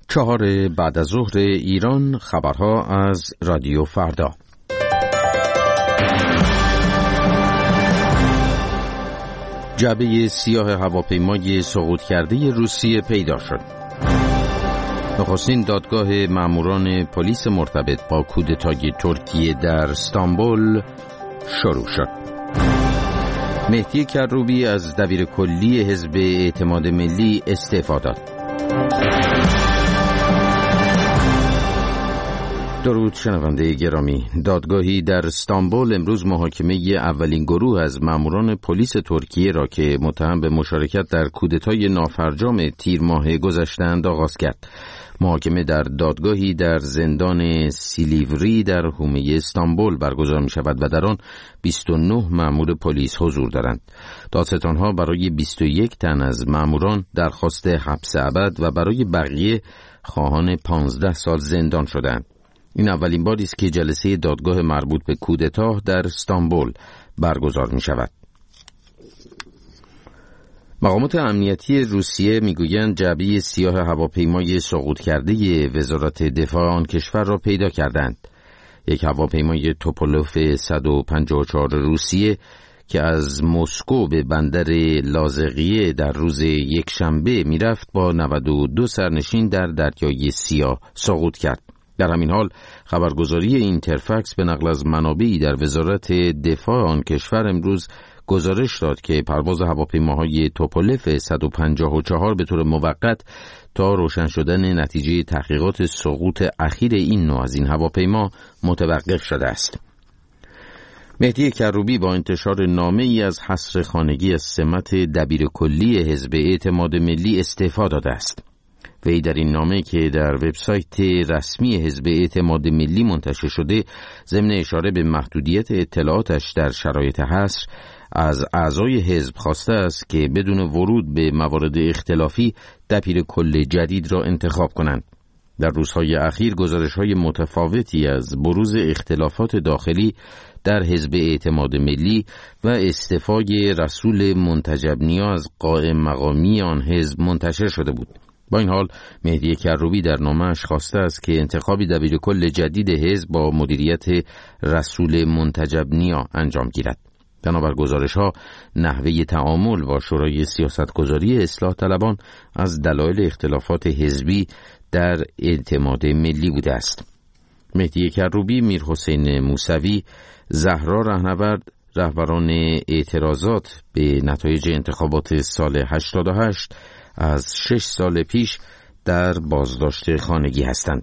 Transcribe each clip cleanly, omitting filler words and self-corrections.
4 بعد از ظهر ایران. خبرها از رادیو فردا. جعبه سیاه هواپیمای سقوط کرده روسیه پیدا شد. نخستین دادگاه ماموران پلیس مرتبط با کودتای ترکیه در استانبول شروع شد. مهدی کروبی از دبیرکلی حزب اعتماد ملی استعفا داد. درود شنونده گرامی. دادگاهی در استانبول امروز محاکمه اولین گروه از ماموران پلیس ترکیه را که متهم به مشارکت در کودتای نافرجام تیر ماه گذشته آغاز کرد. محاکمه در دادگاهی در زندان سیلیوری در حومه استانبول برگزار می شود و در آن 29 مأمور پلیس حضور دارند. دادستانها برای 21 تن از مأموران درخواست حبس ابد و برای بقیه خواهان 15 سال زندان شدند. این اولین باری است که جلسه دادگاه مربوط به کودتا در استانبول برگزار می شود. مقامات امنیتی روسیه میگویند جعبه سیاه هواپیمای سقوط کرده وزارت دفاع آن کشور را پیدا کردند. یک هواپیمای توپولوف 154 روسیه که از مسکو به بندر لازقیه در روز یکشنبه میرفت با 92 سرنشین در دریای سیاه سقوط کرد. در همین حال خبرگزاری اینترفکس به نقل از منابعی در وزارت دفاع آن کشور امروز گزارش داد که پرواز هواپیماهای توپولف 154 به طور موقت تا روشن شدن نتیجه تحقیقات سقوط اخیر این نوع از این هواپیما متوقف شده است. مهدی کروبی با انتشار نامه‌ای از حصر خانگی از سمت دبیرکلی حزب اعتماد ملی استعفا داده است. وی در این نامه که در وبسایت رسمی حزب اعتماد ملی منتشر شده ضمن اشاره به محدودیت اطلاعاتش در شرایط حصر از اعضای حزب خواسته است که بدون ورود به موارد اختلافی دبیرکل جدید را انتخاب کنند. در روزهای اخیر گزارش‌های متفاوتی از بروز اختلافات داخلی در حزب اعتماد ملی و استعفای رسول منتجبنیا از قائم مقامی آن حزب منتشر شده بود. با این حال مهدی کروبی در نامه‌اش خواسته است که انتخاب دبیرکل جدید حزب با مدیریت رسول منتجبنیا انجام گیرد. بنابر گزارش‌ها نحوه تعامل با شورای سیاستگذاری اصلاح طلبان از دلایل اختلافات حزبی در اعتماد ملی بوده است. مهدی کروبی، میرحسین موسوی، زهرا رهنورد، رهبران اعتراضات به نتایج انتخابات سال 88 از 6 سال پیش در بازداشت خانگی هستند.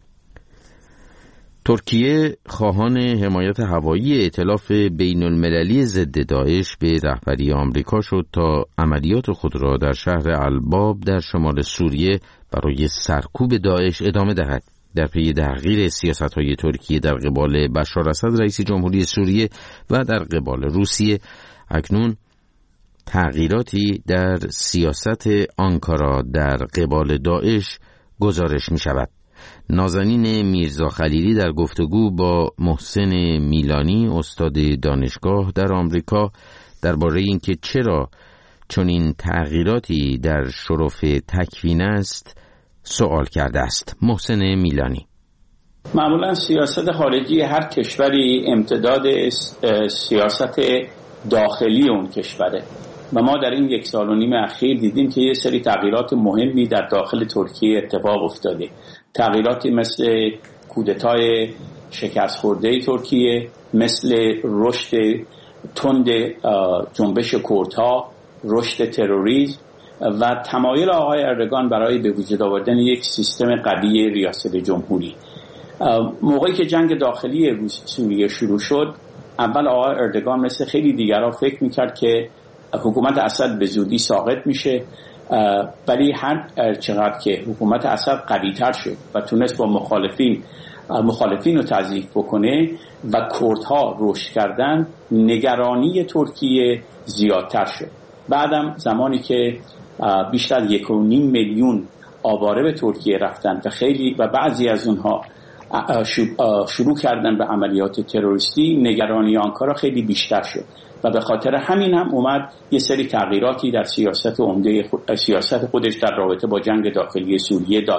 ترکیه خواهان حمایت هوایی ائتلاف بین المللی ضد داعش به رهبری آمریکا شد تا عملیات خود را در شهر الباب در شمال سوریه برای سرکوب داعش ادامه دهد. در پی تغییر سیاست‌های ترکیه در قبال بشار اسد رئیس جمهوری سوریه و در قبال روسیه، اکنون تغییراتی در سیاست آنکارا در قبال داعش گزارش می شود. نازنین میرزا خلیلی در گفتگو با محسن میلانی استاد دانشگاه در آمریکا درباره اینکه چرا چنین تغییراتی در شرف تکوین است سوال کرده است. محسن میلانی: معمولا سیاست خارجی هر کشوری امتداد سیاست داخلی اون کشوره و ما در این 1.5 سال اخیر دیدیم که یه سری تغییرات مهمی در داخل ترکیه اتفاق افتاده. تغییراتی مثل کودتای شکست خورده ترکیه، مثل رشد تند جنبش کردها، رشد تروریسم و تمایل آقای اردوغان برای به وجود آوردن یک سیستم قوی ریاست جمهوری. موقعی که جنگ داخلی سوریه شروع شد، اول آقای اردوغان مثل خیلی دیگران فکر میکرد که حکومت اسد به زودی ساقط میشه، ولی هر چقدر که حکومت اسد قوی‌تر شد و تونست با مخالفین رو تضعیف بکنه و کردها رشد کردن، نگرانی ترکیه زیادتر شد. بعدم زمانی که بیشتر 1.5 میلیون آواره به ترکیه رفتن و بعضی از اونها شروع کردن به عملیات تروریستی، نگرانی آنکارا خیلی بیشتر شد و به خاطر همین هم اومد یه سری تغییراتی در سیاست خودش در رابطه با جنگ داخلی سوریه داد.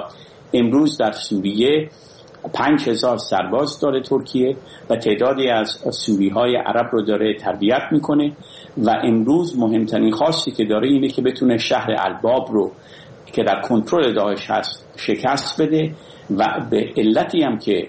امروز در سوریه 5000 سرباز داره ترکیه و تعدادی از سوریهای عرب رو داره تربیت میکنه و امروز مهمترین خواستی که داره اینه که بتونه شهر الباب رو که در کنترل داعش هست شکست بده و به علتی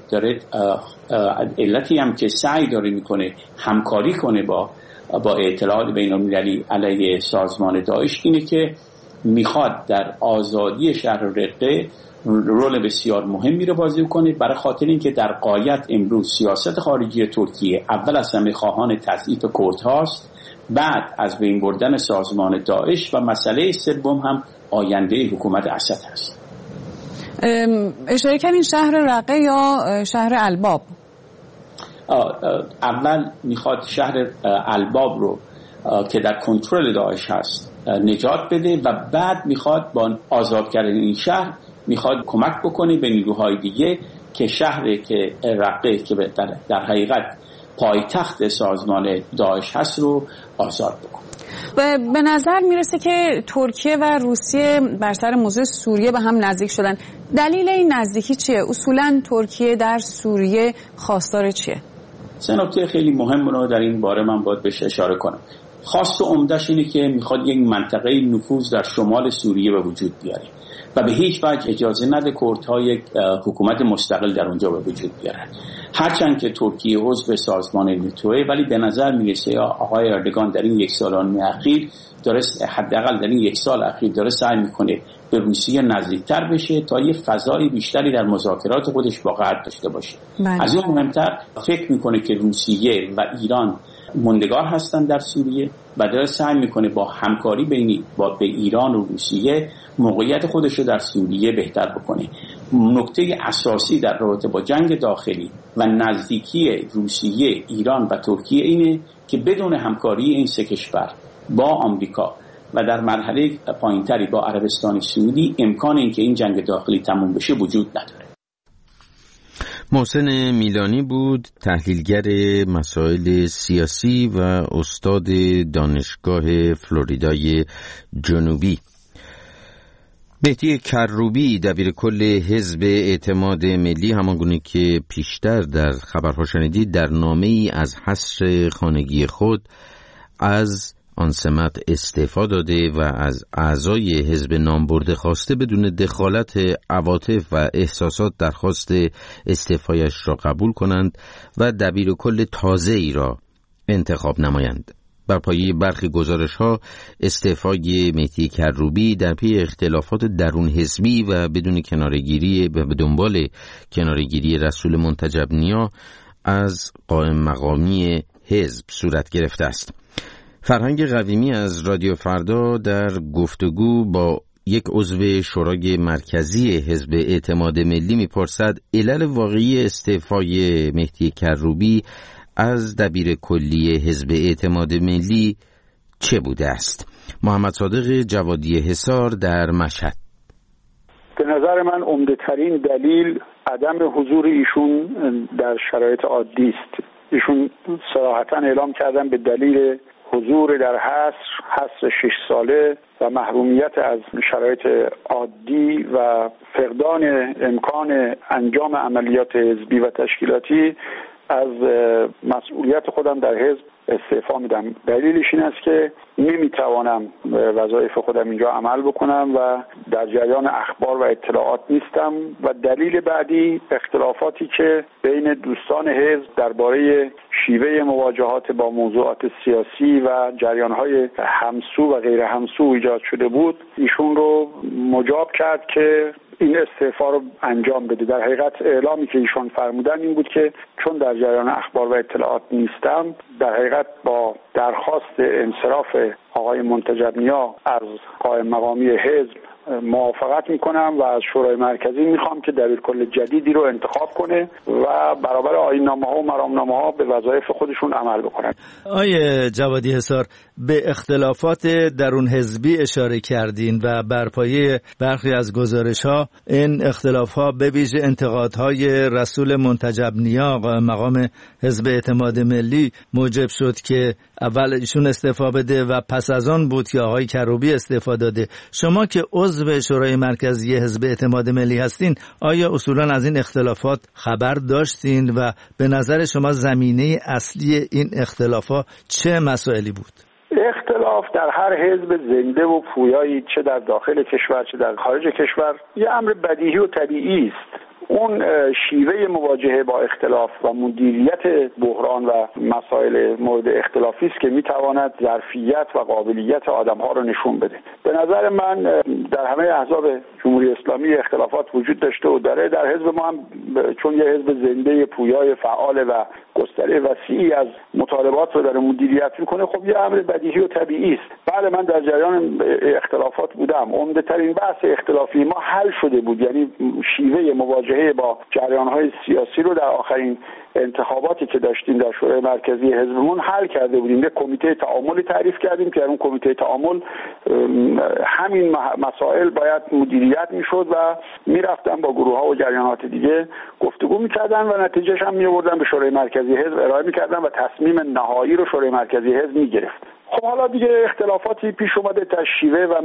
هم که سعی داره میکنه همکاری کنه با ائتلاف بین‌المللی علیه سازمان داعش اینه که میخواد در آزادی شهر رقه رول بسیار مهمی رو بازی کنه، برای خاطر اینکه در غایت امروز سیاست خارجی ترکیه اول از همه خواهان تضعیف کردهاست، بعد از بین بردن سازمان داعش و مسئله سوم هم آینده حکومت اسد هست. اشاره کردین شهر رقه یا شهر الباب؟ اول میخواد شهر الباب رو که در کنترل داعش هست نجات بده و بعد میخواد با آزاد کردن این شهر میخواد کمک بکنه به نیروهای دیگه که شهر که رقه که در حقیقت پایتخت سازمان داعش هست رو آزاد بکنه. به نظر میرسه که ترکیه و روسیه بر سر موضوع سوریه به هم نزدیک شدن. دلیل این نزدیکی چیه؟ اصولاً ترکیه در سوریه خواستار چیه؟ سه نکته خیلی مهم رو در این باره من باید بهش اشاره کنم. خواست عمده‌اش اینه که میخواد یک منطقه نفوذ در شمال سوریه به وجود بیاره و به هیچ وجه اجازه نده کردها یک حکومت مستقل در اونجا به وجود بیارن. هرچند که ترکیه عضو سازمان ناتوئه، ولی به نظر میرسه آقای اردوغان در این یک سال اخیر داره، حداقل در این یک سال اخیر داره سعی میکنه به روسیه نزدیکتر بشه تا یه فضای بیشتری در مذاکرات خودش با غرب داشته باشه. از اون مهمتر فکر میکنه که روسیه و ایران موندگار هستن در سوریه و داره سعی میکنه با همکاری بین ایران و روسیه موقعیت خودش رو در سوریه بهتر بکنه. نکته اساسی در رابطه با جنگ داخلی و نزدیکی روسیه، ایران و ترکیه اینه که بدون همکاری این سه کشور با آمریکا و در مرحله پایینتری با عربستان سعودی امکان اینکه این جنگ داخلی تموم بشه وجود نداره. محسن میلانی بود، تحلیلگر مسائل سیاسی و استاد دانشگاه فلوریدای جنوبی. مهدی کروبی دبیرکل حزب اعتماد ملی، همانگونه که پیشتر در خبرها شنیدید، در نامه‌ای از حصر خانگی خود از آن سمت استعفا داده و از اعضای حزب نامبرده خواسته بدون دخالت عواطف و احساسات درخواست استعفایش را قبول کنند و دبیرکل تازه‌ای را انتخاب نمایند. بر پایه برخی گزارش‌ها استعفای مهدی کروبی در پی اختلافات درون حزبی و بدون کناره‌گیری و به دنبال کناره‌گیری رسول منتجب نیا از قائم مقامی حزب صورت گرفته است. فرهنگ قویمی از رادیو فردا در گفتگو با یک عضو شورای مرکزی حزب اعتماد ملی میپرسد علل واقعی استعفای مهدی کروبی از دبیر کلی حزب اعتماد ملی چه بوده است؟ محمد صادق جوادی حصار در مشهد. به نظر من عمده ترین دلیل عدم حضور ایشون در شرایط عادی است. ایشون صراحتاً اعلام کردن به دلیل حضور در حصر 6 ساله و محرومیت از شرایط عادی و فقدان امکان انجام عملیات حزبی و تشکیلاتی از مسئولیت خودم در حزب استعفا میدم. دلیلش این است که نمیتوانم وظایف خودم اینجا عمل بکنم و در جریان اخبار و اطلاعات نیستم. و دلیل بعدی اختلافاتی که بین دوستان حزب درباره شیوه مواجهات با موضوعات سیاسی و جریانهای همسو و غیر همسو ایجاد شده بود، ایشون رو مجاب کرد که این استعفا رو انجام بده. در حقیقت اعلامی که ایشون فرمودن این بود که چون در جریان اخبار و اطلاعات نیستم، در حقیقت با درخواست انصراف آقای منتجب نیا از قائم مقامی حزب موافقت میکنم و از شورای مرکزی میخوام که دبیرکل جدیدی رو انتخاب کنه و برابر آیین‌نامه‌ها و مرامنامه‌ها به وظایف خودشون عمل بکنن. آقای جوادی حصار، به اختلافات درون حزبی اشاره کردین و بر پایه برخی از گزارش‌ها این اختلاف‌ها به ویژه انتقادهای رسول منتجب نیا مقام حزب اعتماد ملی موجب شد که اول ایشون استعفا بده و پس از آن بود که آقای کروبی استعفا داده. شما که عضو عضو شورای مرکزی حزب اعتماد ملی هستین، آیا اصولا از این اختلافات خبر داشتین و به نظر شما زمینه اصلی این اختلافات چه مسائلی بود؟ اختلاف در هر حزب زنده و پویایی، چه در داخل کشور چه در خارج کشور، یه امر بدیهی و طبیعی است. اون شیوه مواجهه با اختلاف و مدیریت بحران و مسائل مورد اختلافی است که میتواند ظرفیت و قابلیت آدم‌ها رو نشون بده. به نظر من در همه احزاب جمهوری اسلامی اختلافات وجود داشته و داره. در حزب ما هم چون یه حزب زنده پویای فعال و گستره وسیعی از مطالبات رو داره مدیریت میکنه، خب یه امر بدیهی و طبیعی است. بله، من در جریان اختلافات بودم. عمده ترین بحث اختلافی ما حل شده بود، یعنی شیوه مواجهه با جریان‌های سیاسی رو در آخرین انتخاباتی که داشتیم در شورای مرکزی حزبمون حل کرده بودیم. یک کمیته تعاملی تعریف کردیم که در اون کمیته تعامل همین مسائل باید مدیریت میشد و میرفتن با گروه‌ها و جریانات دیگه گفتگو میکردن و نتیجهش هم میآوردن به شورای مرکزی حزب ارائه میکردن و تصمیم نهایی رو شورای مرکزی حزب میگرفت. خب حالا دیگه اختلافاتی پیش اومده در شیوه و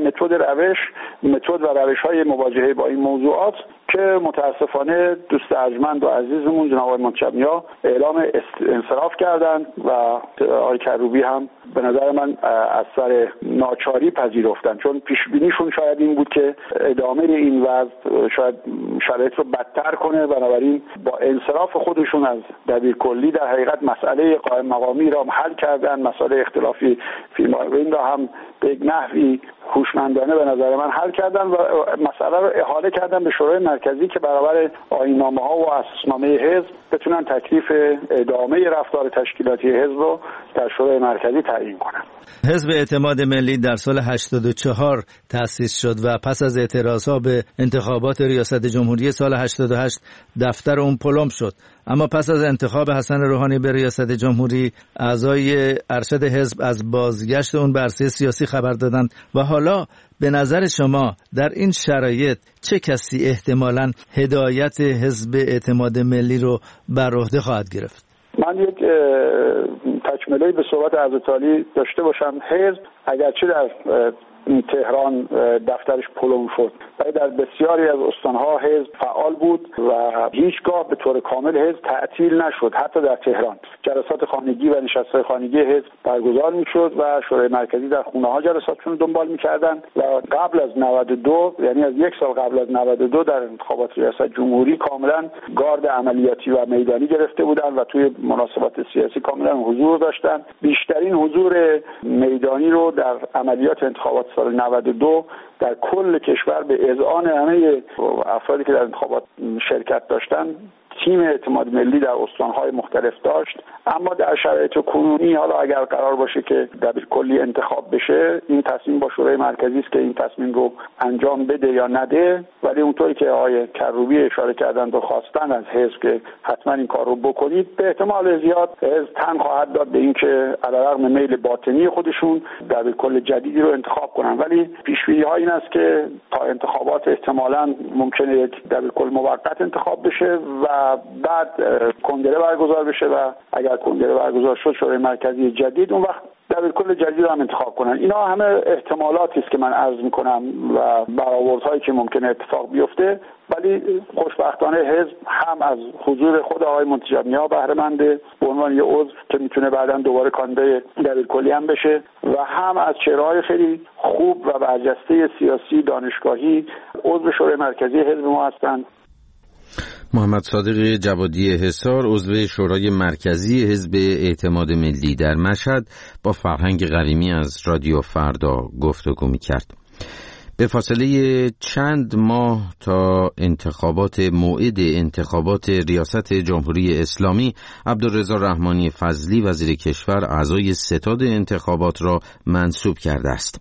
متد و روش‌های مواجهه با این موضوعات که متاسفانه دوست ارجمند و عزیزمون جناب آقای منتجب‌نیا اعلام انصراف کردند و آقای کروبی هم به نظر من از سر ناچاری پذیرفتن، چون پیش بینیشون شاید این بود که ادامه این وضع شاید شرایط رو بدتر کنه. بنابراین با انصراف خودشون از دبیرکلی در حقیقت مسئله قائم مقامی را حل کردن، مسئله اختلافی فیلم را هم به یک نحوی هوشمندانه به نظر من حل کردن و مسئله رو احاله کردن به شورای مرکزی که برابر آیین‌نامه‌ها و اساسنامه حزب بتونن تکلیف ادامه رفتار تشکیلاتی حزب رو در شورای مرکزی تعیین کنن. حزب اعتماد ملی در سال 84 تأسیس شد و پس از اعتراضها به انتخابات ریاست جمهوری سال 88 دفتر اون پلم شد. اما پس از انتخاب حسن روحانی به ریاست جمهوری، اعضای ارشد حزب از بازگشت اون به عرصه سیاسی خبر دادند و حالا به نظر شما در این شرایط چه کسی احتمالاً هدایت حزب اعتماد ملی رو بر عهده خواهد گرفت؟ من یک تکمله به صحبت عزتعالی داشته باشم. حزب اگرچه در تهران دفترش پلم شد ولی در بسیاری از استانها حزب فعال بود و هیچگاه به طور کامل حزب تعطیل نشد. حتی در تهران جلسات خانگی و نشست‌های خانگی حزب برگزار میشد و شورای مرکزی در خونه‌ها جلساتشون دنبال می‌کردند و قبل از 92، یعنی از یک سال قبل از 92 در انتخابات ریاست جمهوری کاملا گارد عملیاتی و میدانی گرفته بودند و توی مناسبات سیاسی کاملا حضور داشتند. بیشترین حضور میدانی رو در عملیات انتخابات سال 92 در کل کشور به اذعان همه افرادی که در انتخابات شرکت داشتند تیم اعتماد ملی در استانهای مختلف داشت. اما در شرایط کنونی حالا اگر قرار باشه که دبیرکلی انتخاب بشه، این تصمیم با شورای مرکزی است که این تصمیم رو انجام بده یا نده، ولی اونطوری که آقای کروبی اشاره کردند و خواستن از حزب که حتما این کار رو بکنید، به احتمال زیاد حزب تن خواهد داد به اینکه علیرغم میل باطنی خودشون دبیرکل جدیدی رو انتخاب کنن. ولی پیش‌بینی‌ها این است که تا انتخابات احتمالاً ممکنه یک دبیرکل موقت انتخاب بشه و بعد کنگره برگزار بشه و اگر کنگره برگزار شد شورای مرکزی جدید، اون وقت دبیرکل جدید رو هم انتخاب کنن. اینا همه احتمالاتی است که من عرض میکنم و برآوردهایی که ممکنه اتفاق بیفته، ولی خوشبختانه حزب هم از حضور خود آقای منتجب‌نیا بهره منده به عنوان یه عضو که میتونه بعداً دوباره کاندیدای دبیرکلی هم بشه و هم از چهره‌های خیلی خوب و برجسته سیاسی دانشگاهی عضو شورای مرکزی حزب ما هستند. محمد صادق جوادی حصار، عضو شورای مرکزی حزب اعتماد ملی در مشهد، با فرهنگ قویمی از رادیو فردا گفتگو می‌کرد. به فاصله چند ماه تا موعد انتخابات ریاست جمهوری اسلامی، عبدالرضا رحمانی فضلی وزیر کشور اعضای ستاد انتخابات را منصوب کرده است.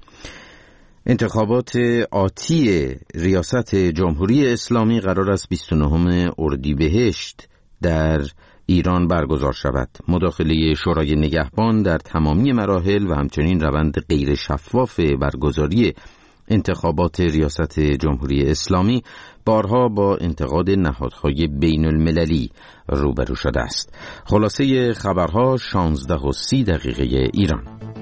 انتخابات آتی ریاست جمهوری اسلامی قرار است 29 اردیبهشت در ایران برگزار شود. مداخله شورای نگهبان در تمامی مراحل و همچنین روند غیر شفاف برگزاری انتخابات ریاست جمهوری اسلامی بارها با انتقاد نهادهای بین المللی روبرو شده است. خلاصه خبرها 16:30 ایران.